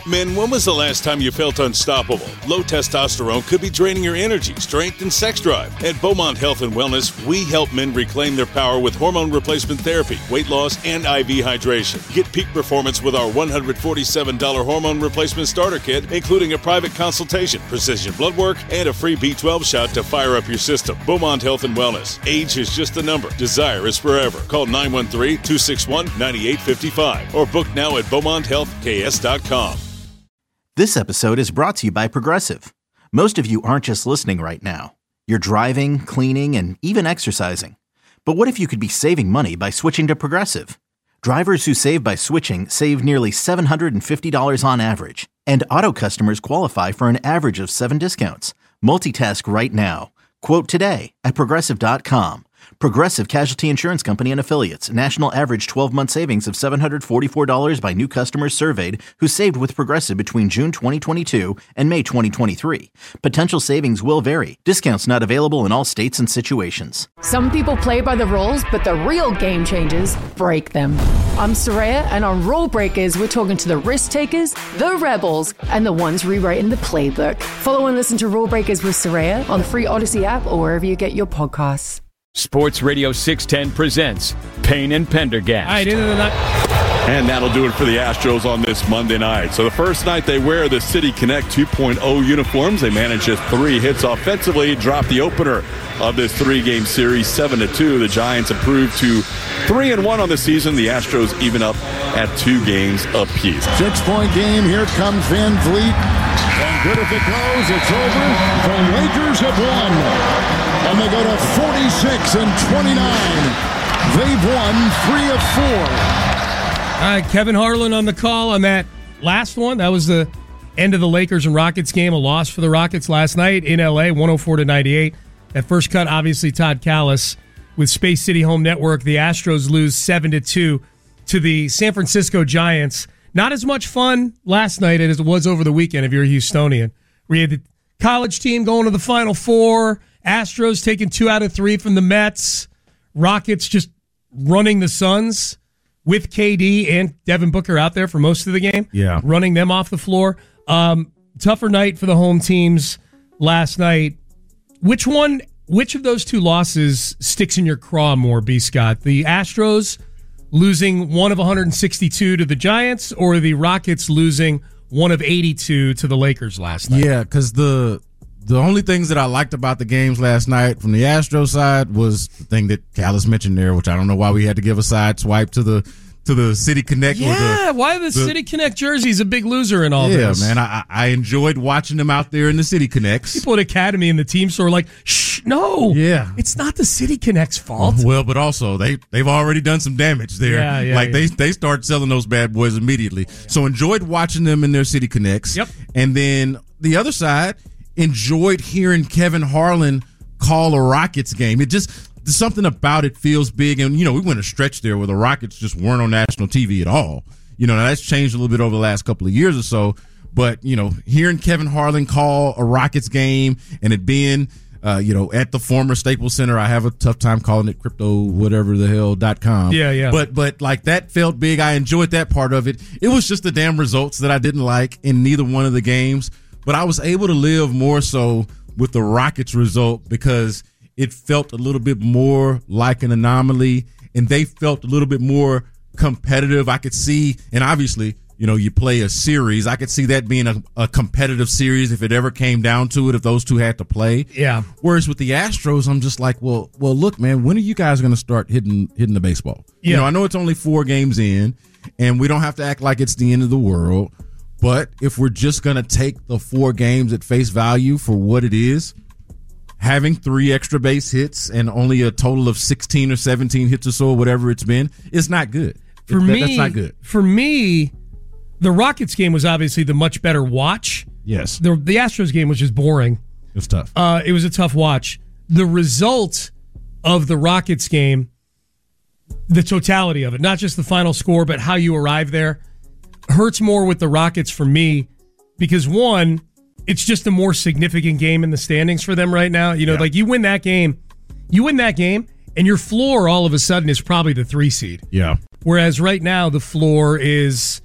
Men, when was the last time you felt unstoppable? Low testosterone could be draining your energy, strength, and sex drive. At Beaumont Health and Wellness, we help men reclaim their power with hormone replacement therapy, weight loss, and IV hydration. Get peak performance with our $147 hormone replacement starter kit, including a private consultation, precision blood work, and a free B12 shot to fire up your system. Beaumont Health and Wellness. Age is just a number. Desire is forever. Call 913-261-9855 or book now at BeaumontHealthKS.com. This episode is brought to you by Progressive. Most of you aren't just listening right now. You're driving, cleaning, and even exercising. But what if you could be saving money by switching to Progressive? Drivers who save by switching save nearly $750 on average. And auto customers qualify for an average of 7 discounts. Multitask right now. Quote today at Progressive.com. Progressive Casualty Insurance Company and Affiliates. National average 12-month savings of $744 by new customers surveyed who saved with Progressive between June 2022 and May 2023. Potential savings will vary. Discounts not available in all states and situations. Some people play by the rules, but the real game changers break them. I'm Soraya, and on Rule Breakers, we're talking to the risk takers, the rebels, and the ones rewriting the playbook. Follow and listen to Rule Breakers with Soraya on the free Odyssey app or wherever you get your podcasts. Sports Radio 610 presents Payne and Pendergast. All right, into the night. And that'll do it for the Astros on this Monday night. So the first night they wear the City Connect 2.0 uniforms. They managed just 3 hits offensively, dropped the opener of this 3-game series 7-2. The Giants improved to 3-1 on the season. The Astros even up at 2 games apiece. 6-point game. Here comes Van Vliet. And good if it goes. It's over. The Lakers have won. And they go to 46-29. They've won 3 of 4. All right, Kevin Harlan on the call on that last one. That was the end of the Lakers and Rockets game. A loss for the Rockets last night in L.A., 104-98. At first cut, obviously, Todd Callis with Space City Home Network. The Astros lose 7-2 to the San Francisco Giants. Not as much fun last night as it was over the weekend if you're a Houstonian. We had the college team going to the Final Four. Astros taking 2 out of 3 from the Mets. Rockets just running the Suns with KD and Devin Booker out there for most of the game. Yeah. Running them off the floor. Tougher night for the home teams last night. Which of those 2 losses sticks in your craw more, B. Scott? The Astros losing 1 of 162 to the Giants, or the Rockets losing 1 of 82 to the Lakers last night? Yeah, because the only things that I liked about the games last night from the Astros side was the thing that Callis mentioned there, which I don't know why we had to give a side swipe to the City Connect. Yeah, why the City Connect jersey's a big loser in all this. Yeah, man, I enjoyed watching them out there in the City Connects. People at Academy and the team store are like, shh, no. Yeah. It's not the City Connect's fault. Well, but also they've already done some damage there. Yeah, they start selling those bad boys immediately. Yeah. So enjoyed watching them in their City Connects. Yep. And then the other side, enjoyed hearing Kevin Harlan call a Rockets game. It just, something about it feels big. And, we went a stretch there where the Rockets just weren't on national TV at all. Now that's changed a little bit over the last couple of years or so. But, hearing Kevin Harlan call a Rockets game and it being, at the former Staples Center, I have a tough time calling it crypto.com. Yeah. But like that felt big. I enjoyed that part of it. It was just the damn results that I didn't like in neither one of the games. But I was able to live more so with the Rockets result because it felt a little bit more like an anomaly, and they felt a little bit more competitive. I could see, and obviously, you play a series. I could see that being a competitive series if it ever came down to it, if those two had to play. Yeah. Whereas with the Astros, I'm just like, well, look, man, when are you guys going to start hitting the baseball? Yeah. I know it's only 4 games in, and we don't have to act like it's the end of the world. But if we're just going to take the 4 games at face value for what it is, having 3 extra base hits and only a total of 16 or 17 hits or so, whatever it's been, it's not good. That's not good. For me, the Rockets game was obviously the much better watch. Yes. The Astros game was just boring. It was tough. It was a tough watch. The result of the Rockets game, the totality of it, not just the final score, but how you arrive there, hurts more with the Rockets for me because, one, it's just a more significant game in the standings for them right now. Like you win that game, and your floor all of a sudden is probably the 3 seed. Yeah. Whereas right now the floor is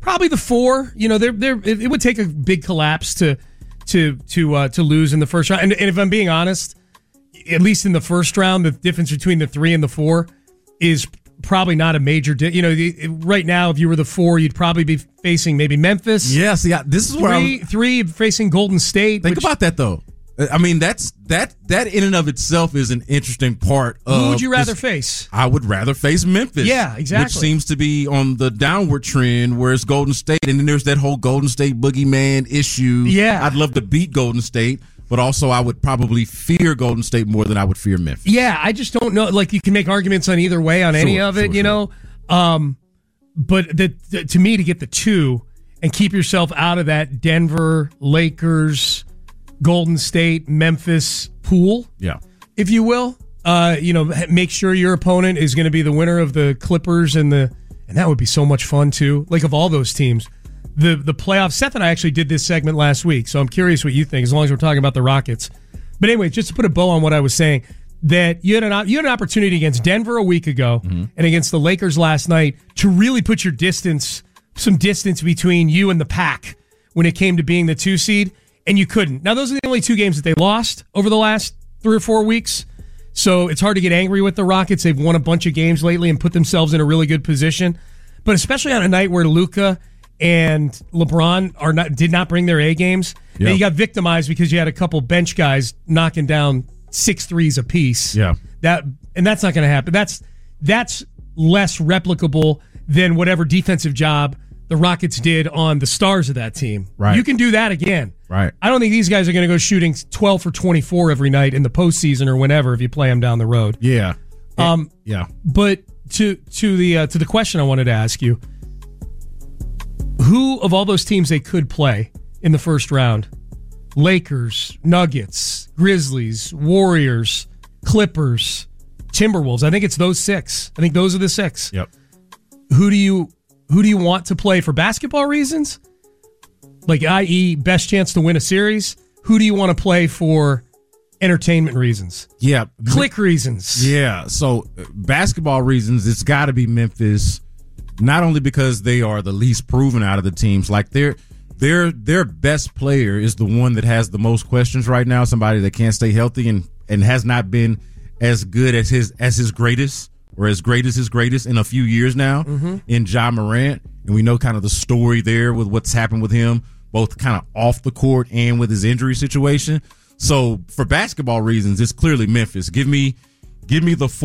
probably the 4. You know, it would take a big collapse to lose in the first round. And if I'm being honest, at least in the first round, the difference between the 3 and the 4 is probably not a major. Right now, if you were the 4, you'd probably be facing maybe Memphis. Yes, yeah. This is where 3 facing Golden State. Think about that though. I mean, that in and of itself is an interesting part of. Who would you rather face? I would rather face Memphis. Yeah, exactly. Which seems to be on the downward trend, whereas Golden State, and then there's that whole Golden State boogeyman issue. Yeah. I'd love to beat Golden State, but also I would probably fear Golden State more than I would fear Memphis. Yeah, I just don't know. Like, you can make arguments on either way on any of it, you know. But to me, to get the 2 and keep yourself out of that Denver, Lakers, Golden State, Memphis pool, if you will, make sure your opponent is going to be the winner of the Clippers and that would be so much fun too. Like, of all those teams, the playoffs. Seth and I actually did this segment last week, so I'm curious what you think. As long as we're talking about the Rockets, but anyway, just to put a bow on what I was saying, that you had an opportunity against Denver a week ago and against the Lakers last night to really put some distance between you and the pack when it came to being the 2 seed. And you couldn't. Now, those are the only 2 games that they lost over the last 3 or 4 weeks. So it's hard to get angry with the Rockets. They've won a bunch of games lately and put themselves in a really good position. But especially on a night where Luka and LeBron did not bring their A games, and you got victimized because you had a couple bench guys knocking down 6 threes apiece. Yeah, that's not going to happen. That's less replicable than whatever defensive job the Rockets did on the stars of that team. Right. You can do that again. Right. I don't think these guys are going to go shooting 12 for 24 every night in the postseason or whenever if you play them down the road. Yeah. But to the question I wanted to ask you, who of all those teams they could play in the first round? Lakers, Nuggets, Grizzlies, Warriors, Clippers, Timberwolves. I think it's those 6. I think those are the 6. Yep. Who do you want to play for basketball reasons? Like, i.e., best chance to win a series? Who do you want to play for entertainment reasons? Yeah. Click reasons. Yeah. So, basketball reasons, it's got to be Memphis, not only because they are the least proven out of the teams. Like, their best player is the one that has the most questions right now, somebody that can't stay healthy and has not been as good as his greatest, or as great as his greatest in a few years now, in Ja Morant. And we know kind of the story there with what's happened with him, both kind of off the court and with his injury situation. So for basketball reasons, it's clearly Memphis. Give me the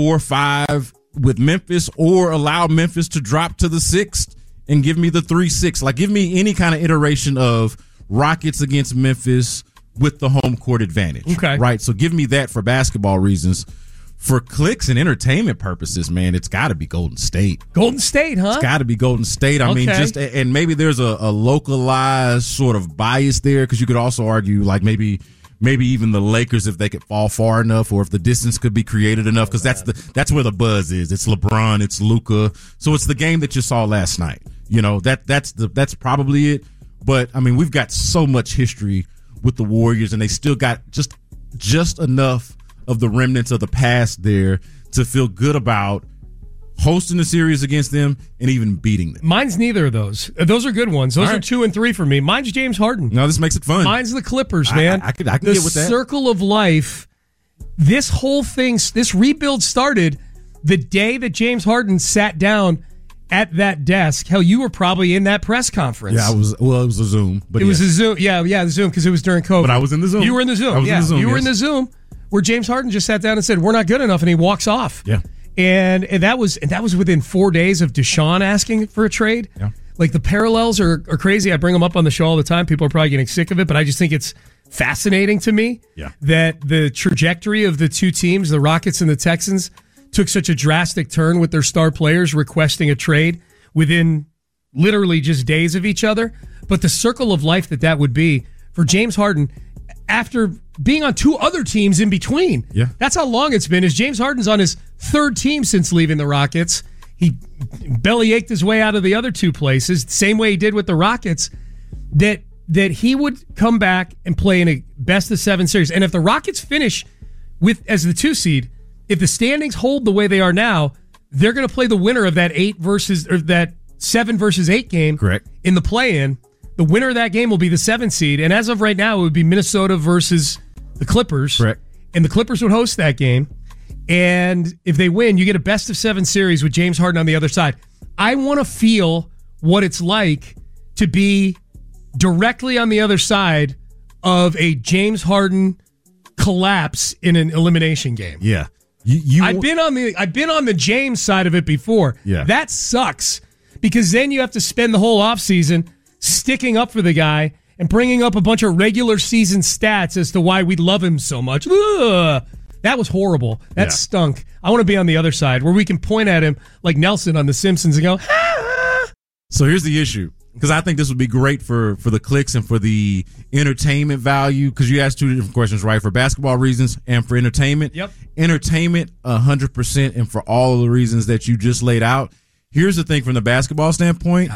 4-5 with Memphis, or allow Memphis to drop to the 6th and give me the 3-6. Like, give me any kind of iteration of Rockets against Memphis with the home court advantage. Okay. Right? So give me that for basketball reasons. For clicks and entertainment purposes, man, it's got to be Golden State. Golden State, huh? It's got to be Golden State. I mean, and maybe there's a localized sort of bias there, because you could also argue like maybe even the Lakers, if they could fall far enough, or if the distance could be created enough, because that's where the buzz is. It's LeBron, it's Luka, so it's the game that you saw last night. You know, that's probably it. But I mean, we've got so much history with the Warriors, and they still got just enough of the remnants of the past there to feel good about hosting a series against them and even beating them. Mine's neither of those. Those are good ones. Those are 2 and 3 for me. Mine's James Harden. No, this makes it fun. Mine's the Clippers, man. I can get with that. The circle of life. This whole thing, this rebuild started the day that James Harden sat down at that desk. Hell, you were probably in that press conference. Yeah, it was a Zoom. But it was a Zoom. Yeah, the Zoom, because it was during COVID. But I was in the Zoom. You were in the Zoom. You were in the Zoom where James Harden just sat down and said, "We're not good enough," and he walks off. Yeah. And that was within 4 days of Deshaun asking for a trade. Yeah. Like, the parallels are crazy. I bring them up on the show all the time. People are probably getting sick of it, but I just think it's fascinating to me that the trajectory of the two teams, the Rockets and the Texans, took such a drastic turn with their star players requesting a trade within literally just days of each other. But the circle of life that would be for James Harden after being on 2 other teams in between. Yeah. That's how long it's been. As James Harden's on his 3rd team since leaving the Rockets. He bellyached his way out of the other 2 places, same way he did with the Rockets, that he would come back and play in a best-of-7 series. And if the Rockets finish as the 2 seed, if the standings hold the way they are now, they're going to play the winner of that 7 versus 8 game. Correct. In the play-in. The winner of that game will be the 7th seed. And as of right now, it would be Minnesota versus the Clippers. Correct. And the Clippers would host that game. And if they win, you get a best-of-7 series with James Harden on the other side. I want to feel what it's like to be directly on the other side of a James Harden collapse in an elimination game. Yeah. I've been on the James side of it before. Yeah. That sucks because then you have to spend the whole offseason sticking up for the guy and bringing up a bunch of regular season stats as to why we love him so much. Ugh. That was horrible. That stunk. I want to be on the other side where we can point at him like Nelson on The Simpsons and go, ah. So here's the issue, because I think this would be great for the clicks and for the entertainment value, because you asked two different questions, right? For basketball reasons and for entertainment. Yep. Entertainment, 100%, and for all of the reasons that you just laid out. Here's the thing from the basketball standpoint.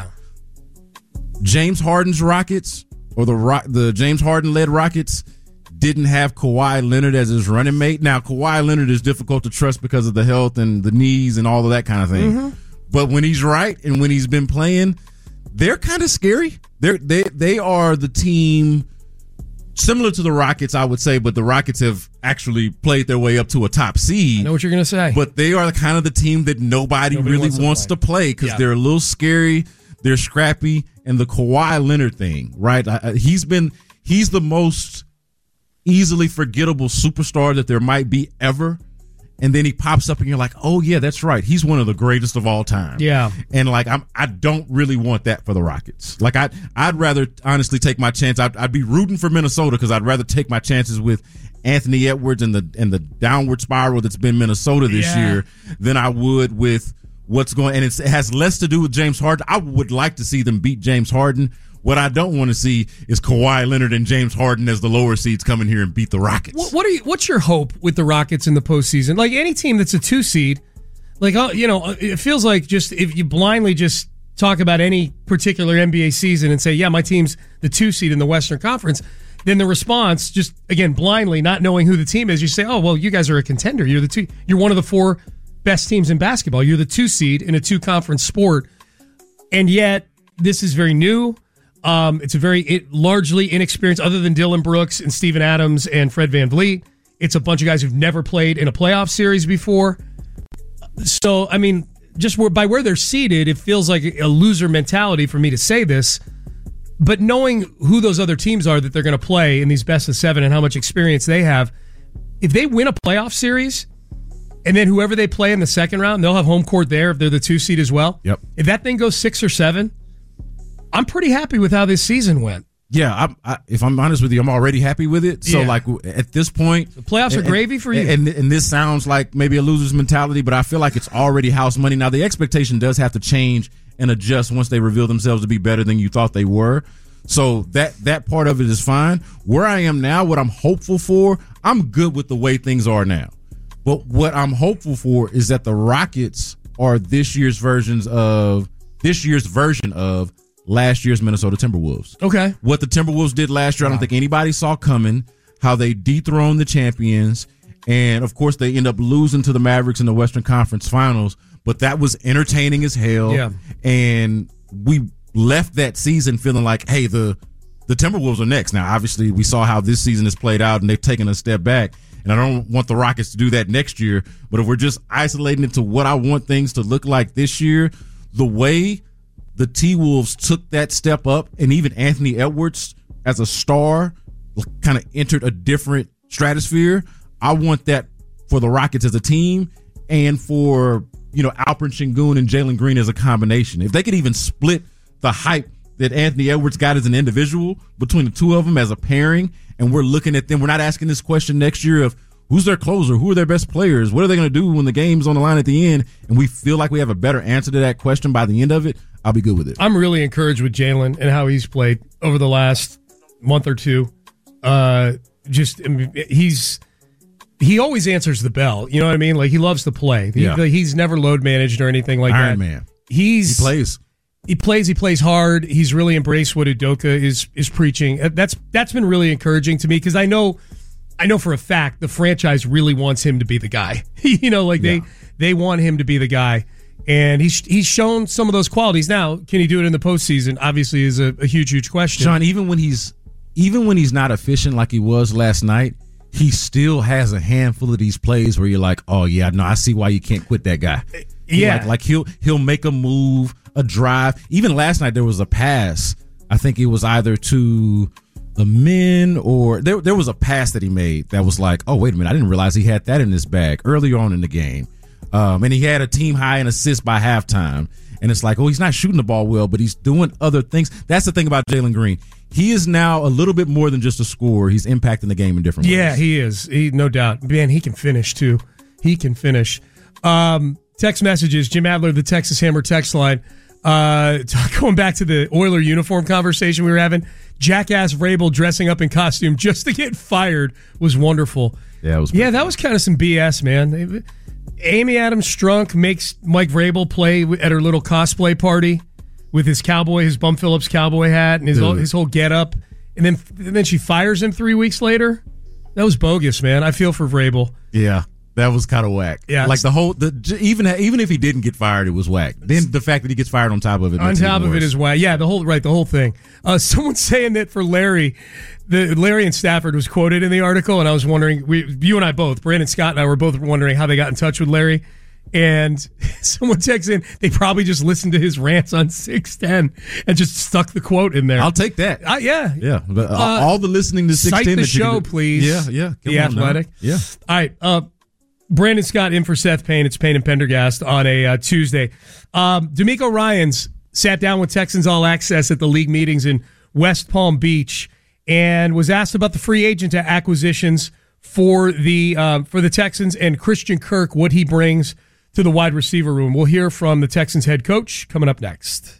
James Harden's Rockets, or the James Harden-led Rockets, didn't have Kawhi Leonard as his running mate. Now, Kawhi Leonard is difficult to trust because of the health and the knees and all of that kind of thing. Mm-hmm. But when he's right and when he's been playing, they're kind of scary. They are the team similar to the Rockets, I would say, but the Rockets have actually played their way up to a top seed. I know what you're going to say. But they are kind of the team that nobody really wants to play because they're a little scary, they're scrappy, and the Kawhi Leonard thing, right? He's the most easily forgettable superstar that there might be ever. And then he pops up and you're like, oh yeah, that's right. He's one of the greatest of all time. Yeah. And like, I don't really want that for the Rockets. Like I'd rather honestly take my chance. I'd be rooting for Minnesota because I'd rather take my chances with Anthony Edwards and the downward spiral that's been Minnesota this year than I would with what's going, and it has less to do with James Harden. I would like to see them beat James Harden. What I don't want to see is Kawhi Leonard and James Harden as the lower seeds come in here and beat the Rockets. What's your hope with the Rockets in the postseason? Like any team that's a 2 seed, like it feels like just if you blindly just talk about any particular NBA season and say, yeah, my team's the 2 seed in the Western Conference, then the response, just again blindly not knowing who the team is, you say, oh well, you guys are a contender. You're one of the 4 best teams in basketball. You're the 2 seed in a 2-conference sport, and yet this is very new. It's a very largely inexperienced, other than Dylan Brooks and Steven Adams and Fred VanVleet. It's a bunch of guys who've never played in a playoff series before. So, I mean, just by where they're seated, it feels like a loser mentality for me to say this. But knowing who those other teams are that they're going to play in these best of 7 and how much experience they have, if they win a playoff series, and then whoever they play in the second round, they'll have home court there if they're the 2 seed as well. Yep. If that thing goes 6 or 7, I'm pretty happy with how this season went. Yeah, if I'm honest with you, I'm already happy with it. So, like, at this point... The playoffs are gravy for you. And this sounds like maybe a loser's mentality, but I feel like it's already house money. Now, the expectation does have to change and adjust once they reveal themselves to be better than you thought they were. So that part of it is fine. Where I am now, what I'm hopeful for, I'm good with the way things are now. But what I'm hopeful for is that the Rockets are this year's version of last year's Minnesota Timberwolves. Okay. What the Timberwolves did last year, I don't think anybody saw coming, how they dethroned the champions. And, of course, they end up losing to the Mavericks in the Western Conference Finals. But that was entertaining as hell. Yeah. And we left that season feeling like, hey, the Timberwolves are next. Now, obviously, we saw how this season has played out, and they've taken a step back. And I don't want the Rockets to do that next year. But if we're just isolating it to what I want things to look like this year, the way the T-Wolves took that step up, and even Anthony Edwards as a star kind of entered a different stratosphere. I want that for the Rockets as a team and for, Alperen Sengun and Jalen Green as a combination. If they could even split the hype that Anthony Edwards got as an individual between the two of them as a pairing, and we're looking at them, we're not asking this question next year of who's their closer, who are their best players, what are they going to do when the game's on the line at the end, and we feel like we have a better answer to that question by the end of it, I'll be good with it. I'm really encouraged with Jalen and how he's played over the last month or two. He always answers the bell. You know what I mean? Like, he loves to play. He's never load managed or anything like Iron that. Man. He plays. He plays hard. He's really embraced what Udoka is preaching. That's been really encouraging to me because I know for a fact the franchise really wants him to be the guy. They want him to be the guy. And he's shown some of those qualities. Now, can he do it in the postseason? Obviously, is a huge question. Sean, even when he's not efficient like he was last night, he still has a handful of these plays where you're like, oh yeah, no, I see why you can't quit that guy. Yeah, like he'll make a move, a drive. Even last night there was a pass. I think it was either to the men or there was a pass that he made that was like, oh wait a minute, I didn't realize he had that in his bag earlier on in the game. And he had a team high in assists by halftime. And it's like, oh, he's not shooting the ball well, but he's doing other things. That's the thing about Jalen Green. He is now a little bit more than just a scorer. He's impacting the game in different ways. Yeah, he is. No doubt. Man, he can finish, too. He can finish. Text messages, Jim Adler, the Texas Hammer text line. Going back to the Oiler uniform conversation we were having, Jackass Vrabel dressing up in costume just to get fired was wonderful. Yeah, that was kind of some BS, man. Amy Adams Strunk makes Mike Vrabel play at her little cosplay party with his Bum Phillips cowboy hat and his whole getup, and then she fires him 3 weeks later. That was bogus, man. I feel for Vrabel. Yeah, that was kind of whack. Yeah, like even if he didn't get fired, it was whack. Then the fact that he gets fired on top of it, it is whack. Yeah, the whole thing. Someone's saying that for Larry. Larry and Stafford was quoted in the article, and I was wondering, you and I both, Brandon Scott and I were both wondering how they got in touch with Larry. And someone texts in, they probably just listened to his rants on 610 and just stuck the quote in there. I'll take that. Yeah. But all the listening to 610. Cite the show, please. Yeah. The Athletic. Now. Yeah. All right. Brandon Scott in for Seth Payne. It's Payne and Pendergast on a Tuesday. D'Amico Ryans sat down with Texans All Access at the league meetings in West Palm Beach and was asked about the free agent acquisitions for the Texans and Christian Kirk, what he brings to the wide receiver room. We'll hear from the Texans head coach coming up next.